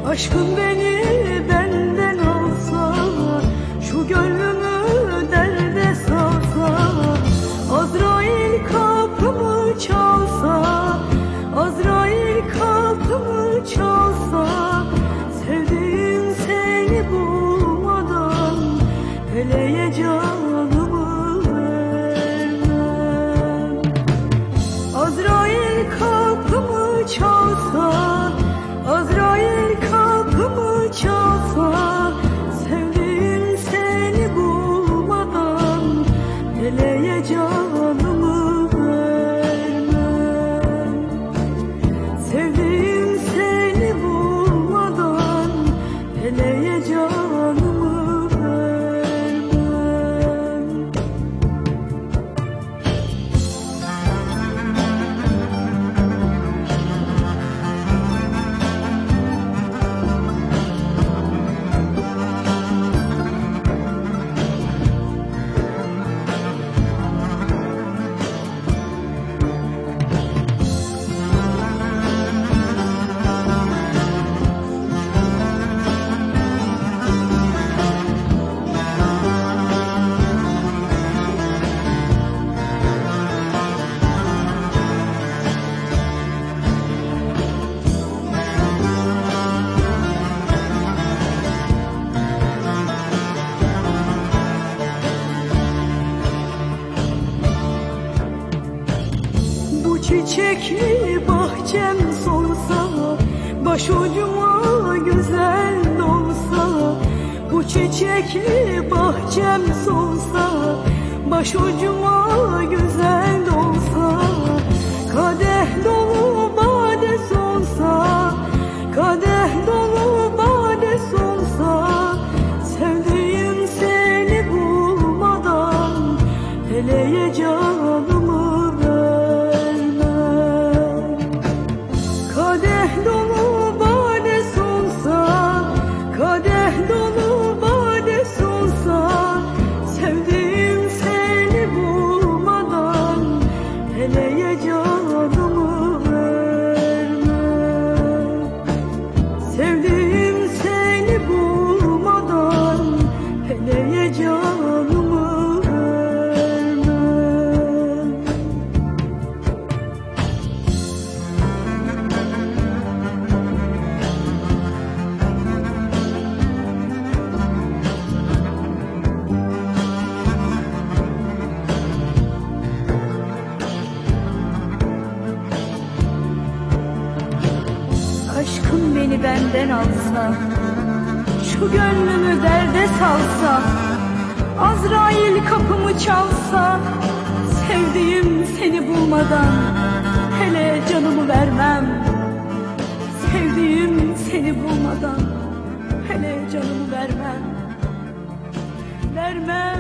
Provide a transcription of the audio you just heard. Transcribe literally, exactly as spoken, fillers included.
Aşkın beni benden alsa, şu gönlümü derde salsa, Azrail kapımı çalsa, Azrail kapımı çalsa, sevdiğim seni bulmadan feleğe canımı vermem. Azrail kapımı çalsa, Azrail kapımı çalsa, sevdiğim seni bulmadan feleğe canımı vermem. Sevdiğim seni bulmadan feleğe canımı vermem. Çiçekli bahçem solsa, başucuma güzel olsa. Bu çiçekli bahçem solsa, başucuma güzel olsa. Kadeh dolu bade solsa, kadeh dolu bade solsa, sevdiğim seni bulmadan feleğe canımı kadeh dolu bade solsa, kadeh dolu bade solsa, sevdiğim seni bulmadan feleğe canımı vermem. Sevdiğim seni bulmadan feleğe canımı vermem. Aşkım beni benden alsa, şu gönlümü derde salsa, Azrail kapımı çalsa, sevdiğim seni bulmadan hele canımı vermem. Sevdiğim seni bulmadan hele canımı vermem. Vermem.